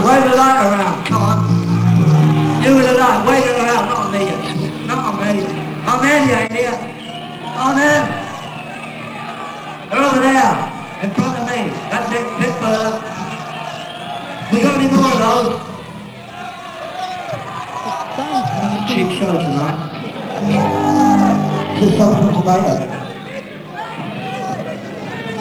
wave the light around, come on. You with the light, wave it around, not on me. Not on me. I'm there, you ain't here. I'm there. They're over there, in front of me. That's it, bit further. We got any more of those? That's a cheap show tonight. Just something tomato.